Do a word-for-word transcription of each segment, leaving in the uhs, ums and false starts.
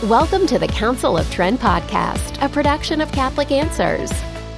Welcome to the Council of Trent podcast, a production of Catholic Answers.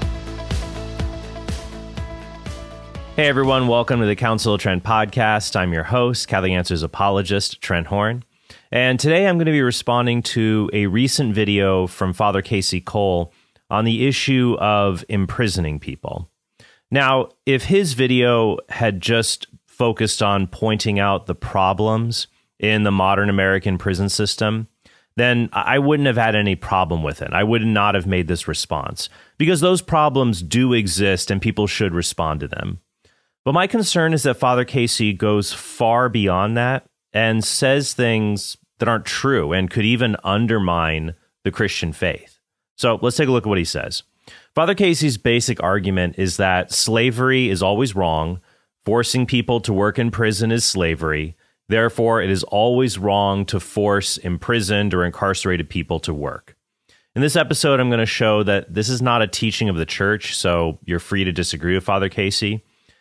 Hey everyone, welcome to the Council of Trent podcast. I'm your host, Catholic Answers apologist, Trent Horn. And today I'm going to be responding to a recent video from Father Casey Cole on the issue of imprisoning people. Now, if his video had just focused on pointing out the problems in the modern American prison system, then I wouldn't have had any problem with it. I would not have made this response because those problems do exist and people should respond to them. But my concern is that Father Casey goes far beyond that and says things that aren't true and could even undermine the Christian faith. So let's take a look at what he says. Father Casey's basic argument is that slavery is always wrong, forcing people to work in prison is slavery, therefore it is always wrong to force imprisoned or incarcerated people to work. In this episode, I'm going to show that this is not a teaching of the church, so you're free to disagree with Father Casey.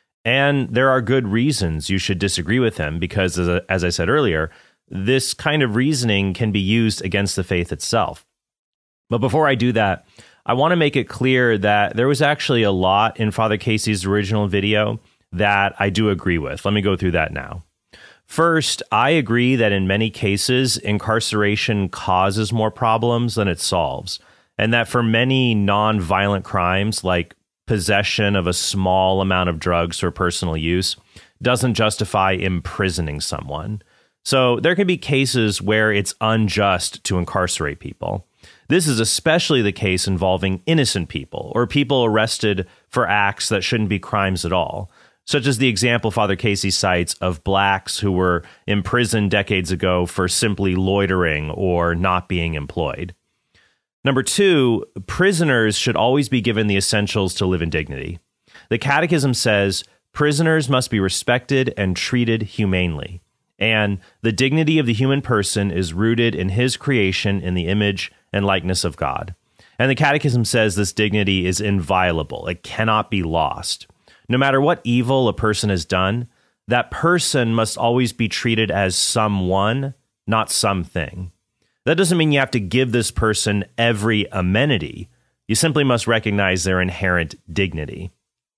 And there are good reasons you should disagree with him because, as, as I said earlier, this kind of reasoning can be used against the faith itself. But before I do that, I want to make it clear that there was actually a lot in Father Casey's original video that I do agree with. Let me go through that now. First, I agree that in many cases, incarceration causes more problems than it solves, and that for many non-violent crimes like possession of a small amount of drugs for personal use doesn't justify imprisoning someone. So there can be cases where it's unjust to incarcerate people. This is especially the case involving innocent people or people arrested for acts that shouldn't be crimes at all, such as the example Father Casey cites of blacks who were imprisoned decades ago for simply loitering or not being employed. Number two, prisoners should always be given the essentials to live in dignity. The Catechism says prisoners must be respected and treated humanely, and the dignity of the human person is rooted in his creation in the image and likeness of God. And the Catechism says this dignity is inviolable. It cannot be lost. No matter what evil a person has done, that person must always be treated as someone, not something. That doesn't mean you have to give this person every amenity. You simply must recognize their inherent dignity.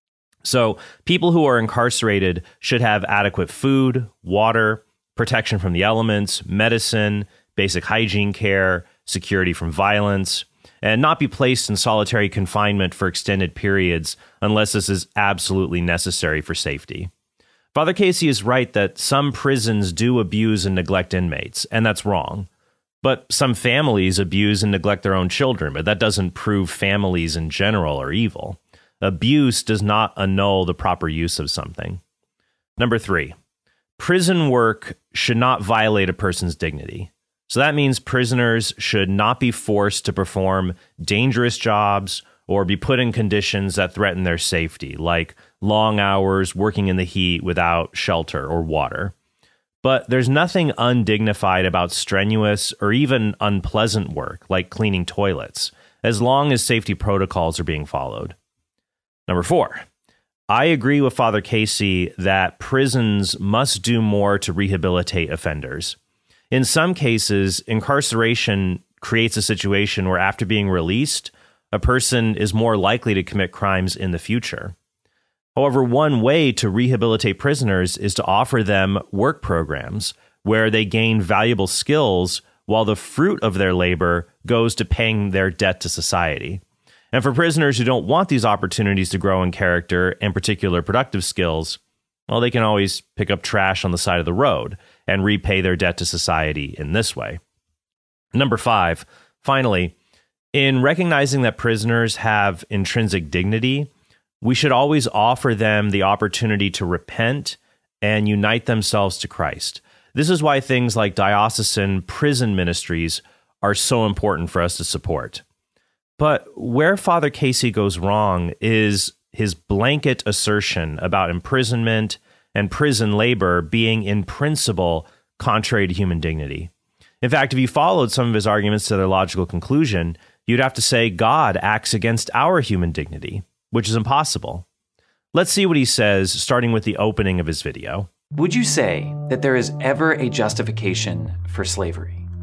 So people who are incarcerated should have adequate food, water, protection from the elements, medicine, basic hygiene care, security from violence, and not be placed in solitary confinement for extended periods unless this is absolutely necessary for safety. Father Casey is right that some prisons do abuse and neglect inmates, and that's wrong. But some families abuse and neglect their own children, but that doesn't prove families in general are evil. Abuse does not annul the proper use of something. Number three, prison work should not violate a person's dignity. So that means prisoners should not be forced to perform dangerous jobs or be put in conditions that threaten their safety, like long hours working in the heat without shelter or water. But there's nothing undignified about strenuous or even unpleasant work, like cleaning toilets, as long as safety protocols are being followed. Number four, I agree with Father Casey that prisons must do more to rehabilitate offenders. In some cases, incarceration creates a situation where after being released, a person is more likely to commit crimes in the future. However, one way to rehabilitate prisoners is to offer them work programs where they gain valuable skills while the fruit of their labor goes to paying their debt to society. And for prisoners who don't want these opportunities to grow in character and particular productive skills, well, they can always pick up trash on the side of the road and repay their debt to society in this way. Number five, finally, in recognizing that prisoners have intrinsic dignity, we should always offer them the opportunity to repent and unite themselves to Christ. This is why things like diocesan prison ministries are so important for us to support. But where Father Casey goes wrong is his blanket assertion about imprisonment and prison labor being in principle contrary to human dignity. In fact, if you followed some of his arguments to their logical conclusion, you'd have to say God acts against our human dignity, which is impossible. Let's see what he says, starting with the opening of his video. Would you say that there is ever a justification for slavery?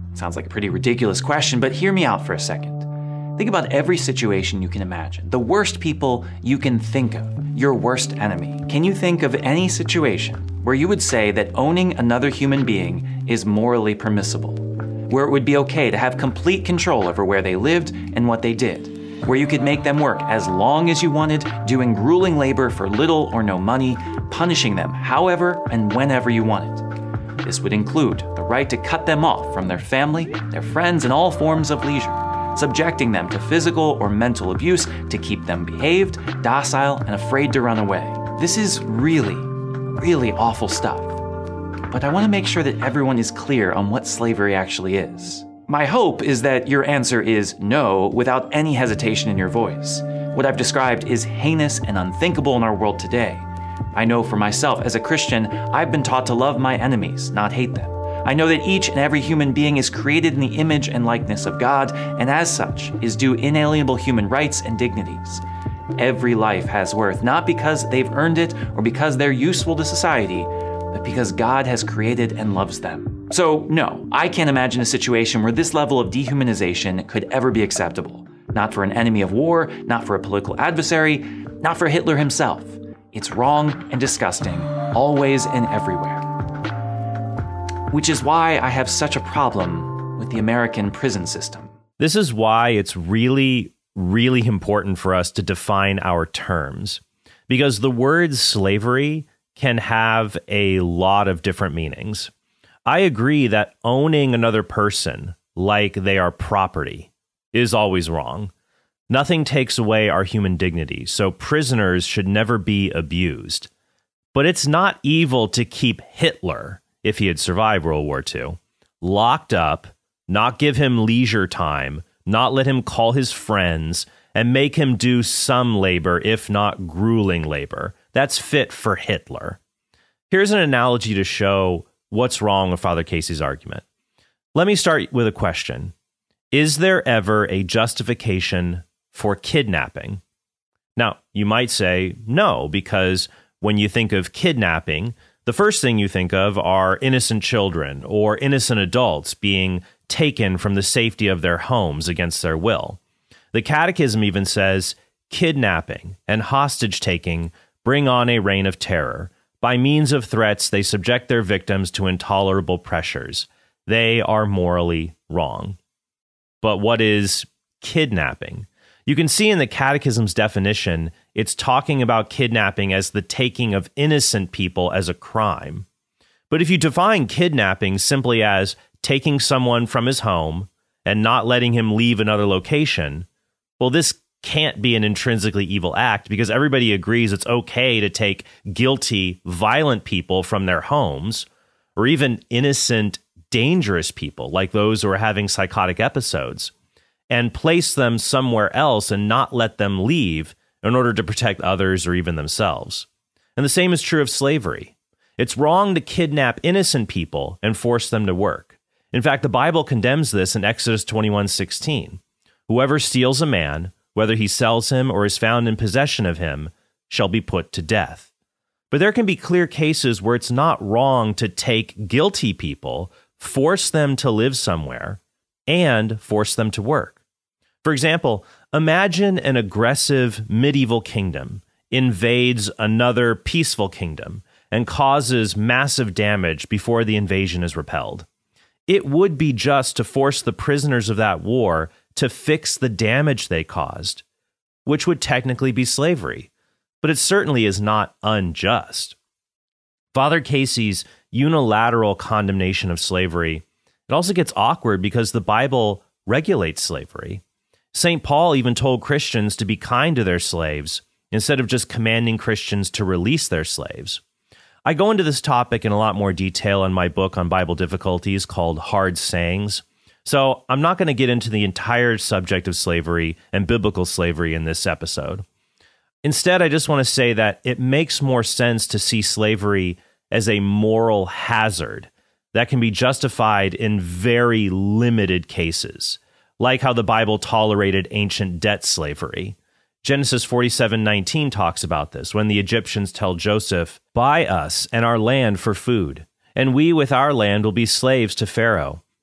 Sounds like a pretty ridiculous question, but hear me out for a second. Think about every situation you can imagine. The worst people you can think of. Your worst enemy. Can you think of any situation where you would say that owning another human being is morally permissible? Where it would be okay to have complete control over where they lived and what they did? Where you could make them work as long as you wanted, doing grueling labor for little or no money, punishing them however and whenever you wanted? This would include the right to cut them off from their family, their friends, and all forms of leisure, subjecting them to physical or mental abuse to keep them behaved, docile, and afraid to run away. This is really, really awful stuff. But I want to make sure that everyone is clear on what slavery actually is. My hope is that your answer is no without any hesitation in your voice. What I've described is heinous and unthinkable in our world today. I know for myself, as a Christian, I've been taught to love my enemies, not hate them. I know that each and every human being is created in the image and likeness of God, and as such, is due inalienable human rights and dignities. Every life has worth, not because they've earned it or because they're useful to society, but because God has created and loves them. So, no, I can't imagine a situation where this level of dehumanization could ever be acceptable. Not for an enemy of war, not for a political adversary, not for Hitler himself. It's wrong and disgusting, always and everywhere. Which is why I have such a problem with the American prison system. This is why it's really, really important for us to define our terms, because the word slavery can have a lot of different meanings. I agree that owning another person like they are property is always wrong. Nothing takes away our human dignity, so prisoners should never be abused. But it's not evil to keep Hitler, if he had survived World War Two, locked up, not give him leisure time, not let him call his friends, and make him do some labor, if not grueling labor. That's fit for Hitler. Here's an analogy to show what's wrong with Father Casey's argument. Let me start with a question. Is there ever a justification for kidnapping? Now, you might say no, because when you think of kidnapping, the first thing you think of are innocent children or innocent adults being taken from the safety of their homes against their will. The Catechism even says kidnapping and hostage-taking bring on a reign of terror. By means of threats, they subject their victims to intolerable pressures. They are morally wrong. But what is kidnapping? You can see in the Catechism's definition, it's talking about kidnapping as the taking of innocent people as a crime. But if you define kidnapping simply as taking someone from his home and not letting him leave another location, well, this can't be an intrinsically evil act because everybody agrees it's okay to take guilty, violent people from their homes, or even innocent, dangerous people like those who are having psychotic episodes, and place them somewhere else and not let them leave in order to protect others or even themselves. And the same is true of slavery. It's wrong to kidnap innocent people and force them to work. In fact, the Bible condemns this in Exodus twenty-one sixteen. Whoever steals a man, whether he sells him or is found in possession of him, shall be put to death. But there can be clear cases where it's not wrong to take guilty people, force them to live somewhere, and force them to work. For example, imagine an aggressive medieval kingdom invades another peaceful kingdom and causes massive damage before the invasion is repelled. It would be just to force the prisoners of that war to fix the damage they caused, which would technically be slavery, but it certainly is not unjust. Father Casey's unilateral condemnation of slavery, it also gets awkward because the Bible regulates slavery. Saint Paul even told Christians to be kind to their slaves instead of just commanding Christians to release their slaves. I go into this topic in a lot more detail in my book on Bible difficulties called Hard Sayings, so I'm not going to get into the entire subject of slavery and biblical slavery in this episode. Instead, I just want to say that it makes more sense to see slavery as a moral hazard that can be justified in very limited cases, like how the Bible tolerated ancient debt slavery. Genesis forty-seven nineteen talks about this, when the Egyptians tell Joseph, "Buy us and our land for food, and we with our land will be slaves to Pharaoh.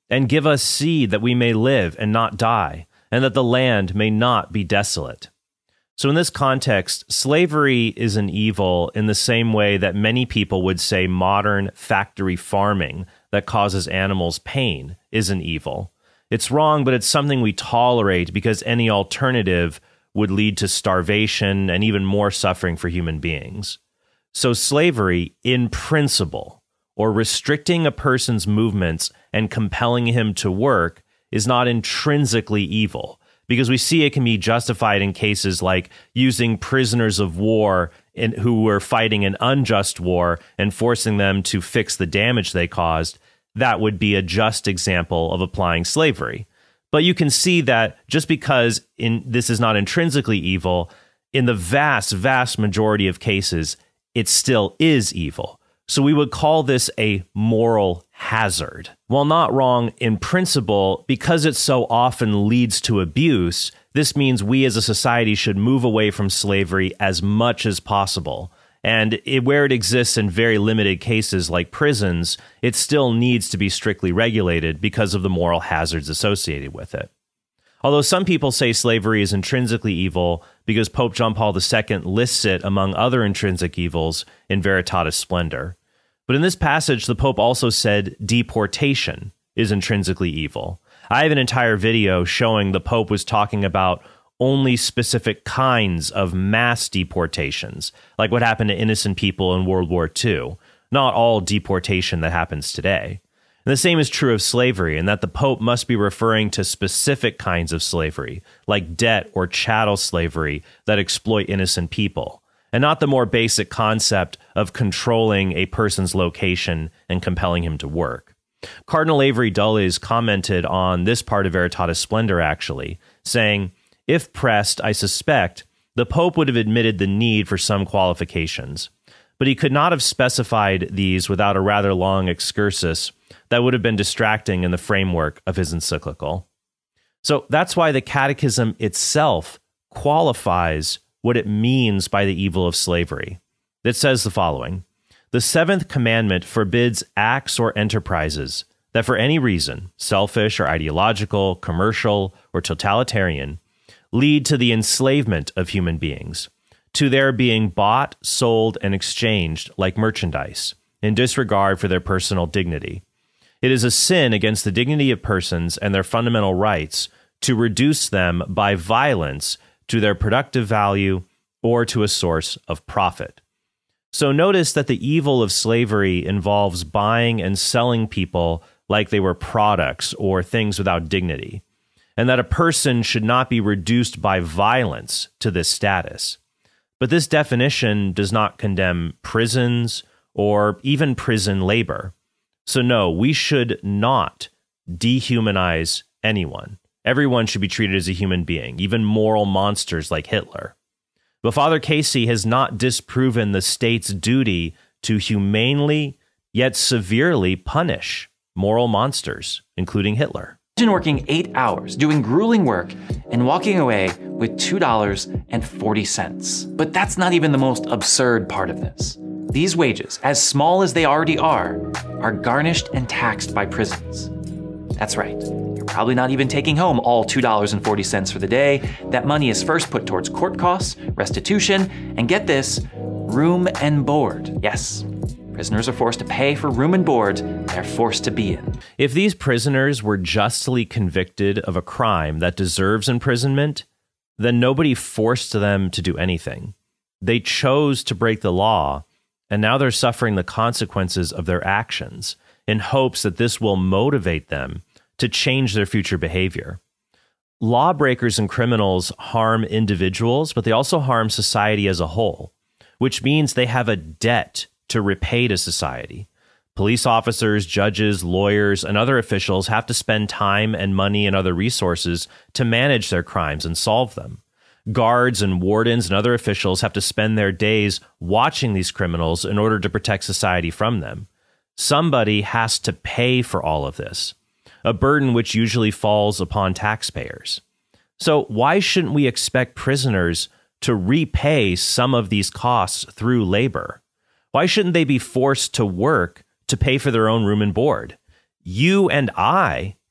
and give us seed that we may live and not die, and that the land may not be desolate. So in this context, slavery is an evil in the same way that many people would say modern factory farming that causes animals pain is an evil. It's wrong, but it's something we tolerate because any alternative would lead to starvation and even more suffering for human beings. So slavery, in principle, or restricting a person's movements and compelling him to work, is not intrinsically evil, because we see it can be justified in cases like using prisoners of war in, who were fighting an unjust war and forcing them to fix the damage they caused. That would be a just example of applying slavery. But you can see that just because in, this is not intrinsically evil, in the vast, vast majority of cases, it still is evil. So we would call this a moral hazard. While not wrong in principle, because it so often leads to abuse, this means we as a society should move away from slavery as much as possible. And it, where it exists in very limited cases like prisons, it still needs to be strictly regulated because of the moral hazards associated with it. Although some people say slavery is intrinsically evil because Pope John Paul the Second lists it among other intrinsic evils in Veritatis Splendor. But in this passage, the Pope also said deportation is intrinsically evil. I have an entire video showing the Pope was talking about only specific kinds of mass deportations, like what happened to innocent people in World War Two, not all deportation that happens today. And the same is true of slavery, in that the Pope must be referring to specific kinds of slavery, like debt or chattel slavery that exploit innocent people, and not the more basic concept of controlling a person's location and compelling him to work. Cardinal Avery Dulles commented on this part of Veritatis Splendor, actually, saying, "If pressed, I suspect, the Pope would have admitted the need for some qualifications, but he could not have specified these without a rather long excursus that would have been distracting in the framework of his encyclical." So that's why the Catechism itself qualifies what it means by the evil of slavery. It says the following: "The seventh commandment forbids acts or enterprises that for any reason, selfish or ideological, commercial or totalitarian, lead to the enslavement of human beings, to their being bought, sold, and exchanged like merchandise, in disregard for their personal dignity. It is a sin against the dignity of persons and their fundamental rights to reduce them by violence to their productive value or to a source of profit." So notice that the evil of slavery involves buying and selling people like they were products or things without dignity, and that a person should not be reduced by violence to this status. But this definition does not condemn prisons or even prison labor. So no, we should not dehumanize anyone. Everyone should be treated as a human being, even moral monsters like Hitler. But Father Casey has not disproven the state's duty to humanely yet severely punish moral monsters, including Hitler. Imagine working eight hours, doing grueling work, and walking away with two dollars and forty cents. But that's not even the most absurd part of this. These wages, as small as they already are, are garnished and taxed by prisons. That's right. You're probably not even taking home all two dollars and forty cents for the day. That money is first put towards court costs, restitution, and get this, room and board. Yes. Prisoners are forced to pay for room and board they're forced to be in. If these prisoners were justly convicted of a crime that deserves imprisonment, then nobody forced them to do anything. They chose to break the law, and now they're suffering the consequences of their actions in hopes that this will motivate them to change their future behavior. Lawbreakers and criminals harm individuals, but they also harm society as a whole, which means they have a debt to repay to society. Police officers, judges, lawyers, and other officials have to spend time and money and other resources to manage their crimes and solve them. Guards and wardens and other officials have to spend their days watching these criminals in order to protect society from them. Somebody has to pay for all of this, a burden which usually falls upon taxpayers. So why shouldn't we expect prisoners to repay some of these costs through labor? Why shouldn't they be forced to work to pay for their own room and board? You and I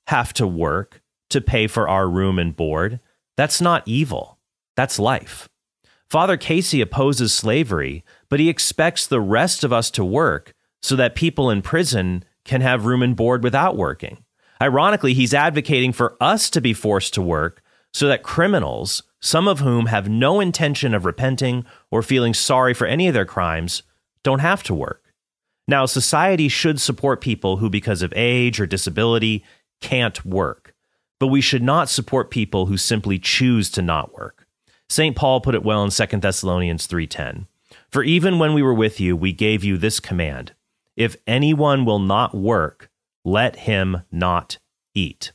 have to work to pay for our room and board. That's not evil. That's life. Father Casey opposes slavery, but he expects the rest of us to work so that people in prison can have room and board without working. Ironically, he's advocating for us to be forced to work so that criminals, some of whom have no intention of repenting or feeling sorry for any of their crimes, don't have to work. Now, society should support people who, because of age or disability, can't work. But we should not support people who simply choose to not work. Saint Paul put it well in Second Thessalonians three ten. For even when we were with you, we gave you this command: if anyone will not work, let him not eat.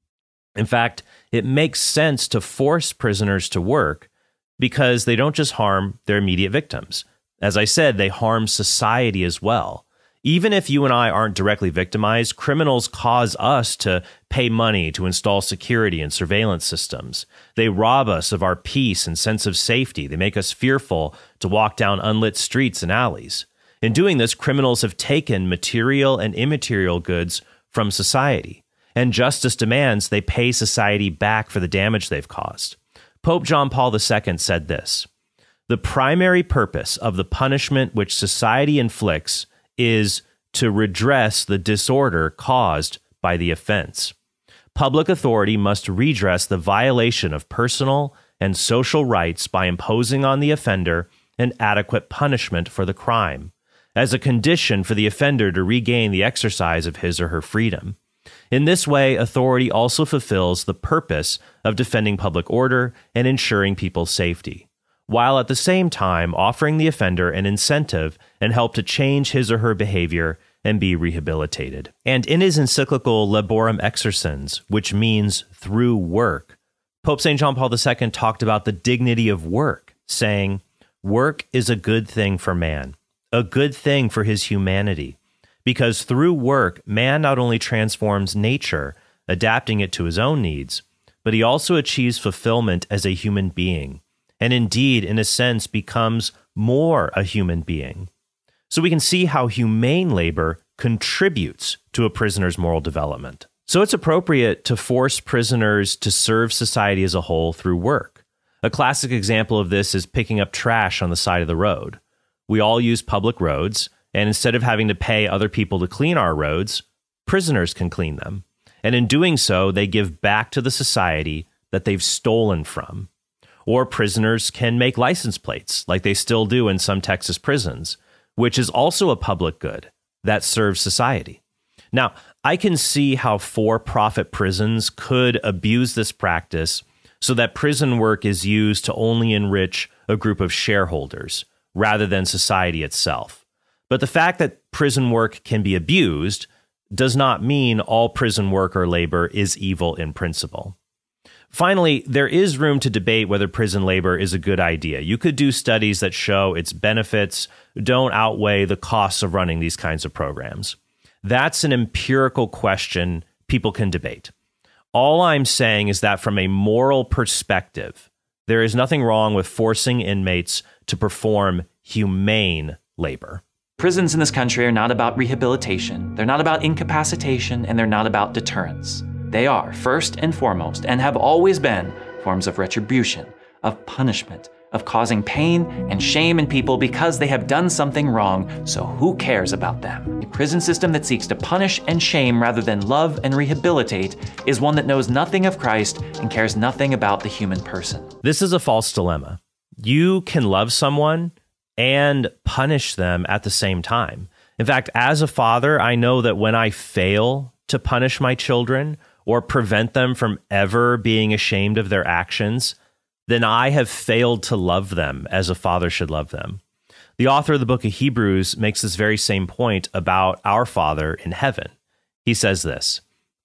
In fact, it makes sense to force prisoners to work because they don't just harm their immediate victims. As I said, they harm society as well. Even if you and I aren't directly victimized, criminals cause us to pay money to install security and surveillance systems. They rob us of our peace and sense of safety. They make us fearful to walk down unlit streets and alleys. In doing this, criminals have taken material and immaterial goods from society, and justice demands they pay society back for the damage they've caused. Pope John Paul the Second said this: "The primary purpose of the punishment which society inflicts is to redress the disorder caused by the offense. Public authority must redress the violation of personal and social rights by imposing on the offender an adequate punishment for the crime, as a condition for the offender to regain the exercise of his or her freedom. In this way, authority also fulfills the purpose of defending public order and ensuring people's safety, while at the same time offering the offender an incentive and help to change his or her behavior and be rehabilitated." And in his encyclical Laborem Exercens, which means through work, Pope Saint John Paul the Second talked about the dignity of work, saying, "Work is a good thing for man, a good thing for his humanity, because through work, man not only transforms nature, adapting it to his own needs, but he also achieves fulfillment as a human being, and indeed, in a sense, becomes more a human being." So we can see how humane labor contributes to a prisoner's moral development. So it's appropriate to force prisoners to serve society as a whole through work. A classic example of this is picking up trash on the side of the road. We all use public roads, and instead of having to pay other people to clean our roads, prisoners can clean them. And in doing so, they give back to the society that they've stolen from. Or prisoners can make license plates, like they still do in some Texas prisons, which is also a public good that serves society. Now, I can see how for-profit prisons could abuse this practice so that prison work is used to only enrich a group of shareholders rather than society itself. But the fact that prison work can be abused does not mean all prison work or labor is evil in principle. Finally, there is room to debate whether prison labor is a good idea. You could do studies that show its benefits don't outweigh the costs of running these kinds of programs. That's an empirical question people can debate. All I'm saying is that from a moral perspective, there is nothing wrong with forcing inmates to perform humane labor. Prisons in this country are not about rehabilitation, they're not about incapacitation, and they're not about deterrence. They are, first and foremost, and have always been, forms of retribution, of punishment, of causing pain and shame in people because they have done something wrong, so who cares about them? A prison system that seeks to punish and shame rather than love and rehabilitate is one that knows nothing of Christ and cares nothing about the human person. This is a false dilemma. You can love someone and punish them at the same time. In fact, as a father, I know that when I fail to punish my children or prevent them from ever being ashamed of their actions, then I have failed to love them as a father should love them. The author of the book of Hebrews makes this very same point about our Father in heaven. He says this: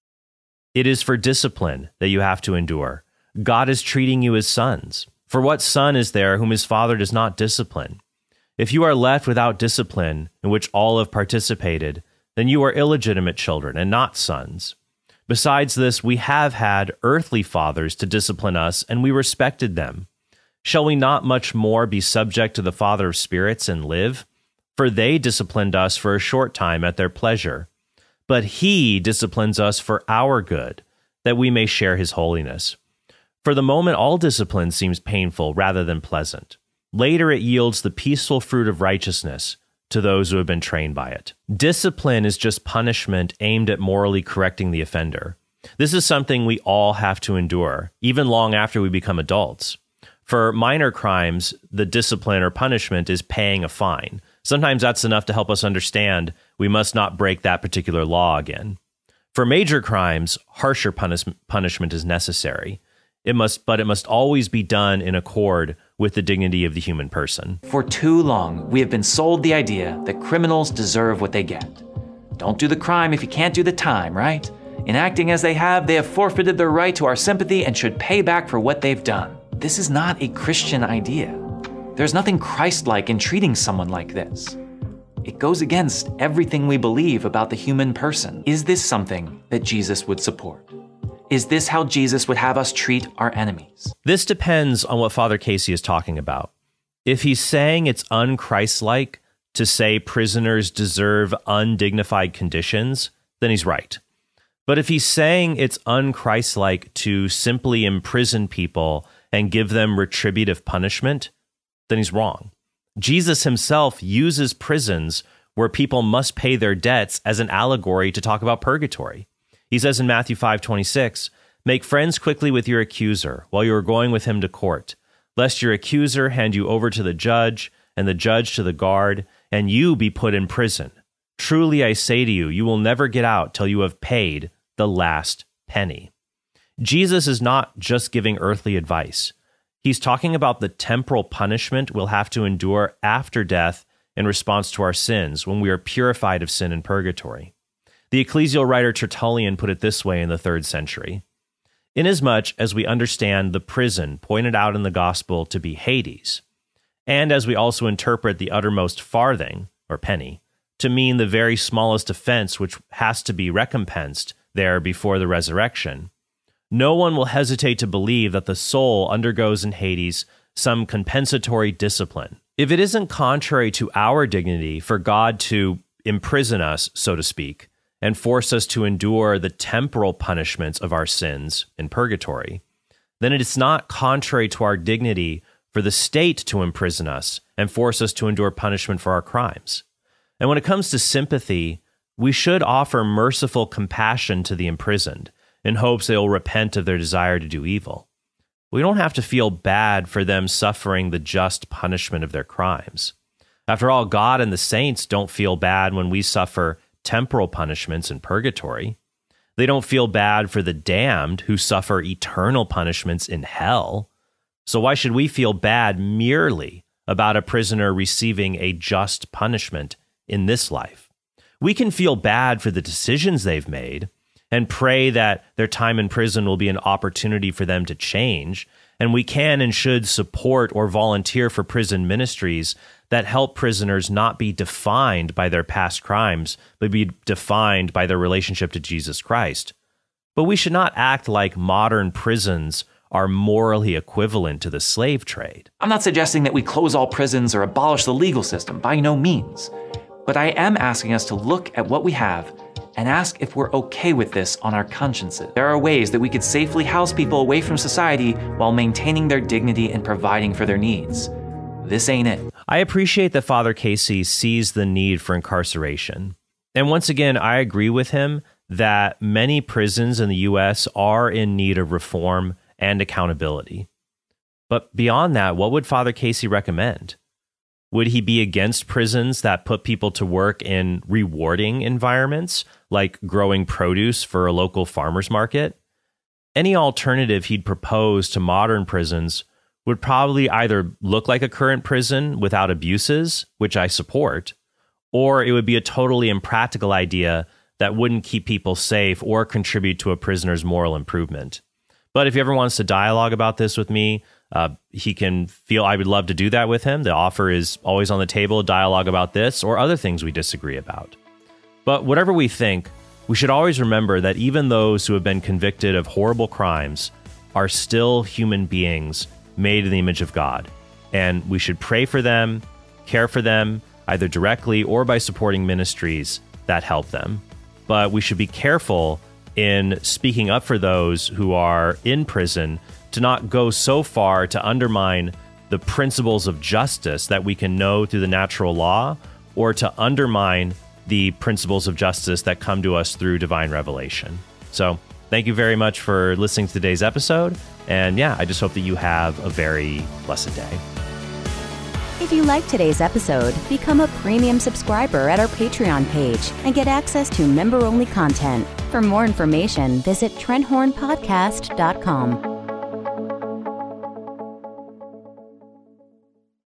"It is for discipline that you have to endure. God is treating you as sons. For what son is there whom his father does not discipline? If you are left without discipline, in which all have participated, then you are illegitimate children and not sons. Besides this, we have had earthly fathers to discipline us, and we respected them. Shall we not much more be subject to the Father of spirits and live? For they disciplined us for a short time at their pleasure. but he disciplines us for our good, that we may share his holiness. For the moment, all discipline seems painful rather than pleasant. Later, it yields the peaceful fruit of righteousness to those who have been trained by it. Discipline is just punishment aimed at morally correcting the offender. This is something we all have to endure, even long after we become adults. For minor crimes, the discipline or punishment is paying a fine. Sometimes that's enough to help us understand we must not break that particular law again. For major crimes, harsher punish- punishment is necessary. It must, but it must always be done in accord with the dignity of the human person. For too long, we have been sold the idea that criminals deserve what they get. Don't do the crime if you can't do the time, right? In acting as they have, they have forfeited their right to our sympathy and should pay back for what they've done. This is not a Christian idea. There's nothing Christ-like in treating someone like this. It goes against everything we believe about the human person. Is this something that Jesus would support? Is this how Jesus would have us treat our enemies? This depends on what Father Casey is talking about. If he's saying it's un-Christ-like to say prisoners deserve undignified conditions, then he's right. But if he's saying it's un-Christ-like to simply imprison people and give them retributive punishment, then he's wrong. Jesus himself uses prisons where people must pay their debts as an allegory to talk about purgatory. He says in Matthew five twenty-six, "Make friends quickly with your accuser while you are going with him to court, lest your accuser hand you over to the judge, and the judge to the guard, and you be put in prison. Truly I say to you, you will never get out till you have paid the last penny." Jesus is not just giving earthly advice. He's talking about the temporal punishment we'll have to endure after death in response to our sins when we are purified of sin in purgatory. The ecclesial writer Tertullian put it this way in the third century: "Inasmuch as we understand the prison pointed out in the gospel to be Hades, and as we also interpret the uttermost farthing, or penny, to mean the very smallest offense which has to be recompensed there before the resurrection, no one will hesitate to believe that the soul undergoes in Hades some compensatory discipline. If it isn't contrary to our dignity for God to imprison us, so to speak, and force us to endure the temporal punishments of our sins in purgatory, then it is not contrary to our dignity for the state to imprison us and force us to endure punishment for our crimes. And when it comes to sympathy, we should offer merciful compassion to the imprisoned in hopes they will repent of their desire to do evil. We don't have to feel bad for them suffering the just punishment of their crimes. After all, God and the saints don't feel bad when we suffer temporal punishments in purgatory. They don't feel bad for the damned who suffer eternal punishments in hell. So why should we feel bad merely about a prisoner receiving a just punishment in this life? We can feel bad for the decisions they've made and pray that their time in prison will be an opportunity for them to change. And we can and should support or volunteer for prison ministries that help prisoners not be defined by their past crimes, but be defined by their relationship to Jesus Christ. But we should not act like modern prisons are morally equivalent to the slave trade. I'm not suggesting that we close all prisons or abolish the legal system, by no means. But I am asking us to look at what we have and ask if we're okay with this on our consciences. There are ways that we could safely house people away from society while maintaining their dignity and providing for their needs. This ain't it. I appreciate that Father Casey sees the need for incarceration. And once again, I agree with him that many prisons in the U S are in need of reform and accountability. But beyond that, what would Father Casey recommend? Would he be against prisons that put people to work in rewarding environments, like growing produce for a local farmer's market? Any alternative he'd propose to modern prisons would probably either look like a current prison without abuses, which I support, or it would be a totally impractical idea that wouldn't keep people safe or contribute to a prisoner's moral improvement. But if he ever wants to dialogue about this with me, uh, he can feel I would love to do that with him. The offer is always on the table, dialogue about this or other things we disagree about. But whatever we think, we should always remember that even those who have been convicted of horrible crimes are still human beings made in the image of God. And we should pray for them, care for them, either directly or by supporting ministries that help them. but we should be careful in speaking up for those who are in prison to not go so far to undermine the principles of justice that we can know through the natural law, or to undermine the principles of justice that come to us through divine revelation. So thank you very much for listening to today's episode. And yeah, I just hope that you have a very blessed day. If you liked today's episode, become a premium subscriber at our Patreon page and get access to member-only content. For more information, visit trent horn podcast dot com.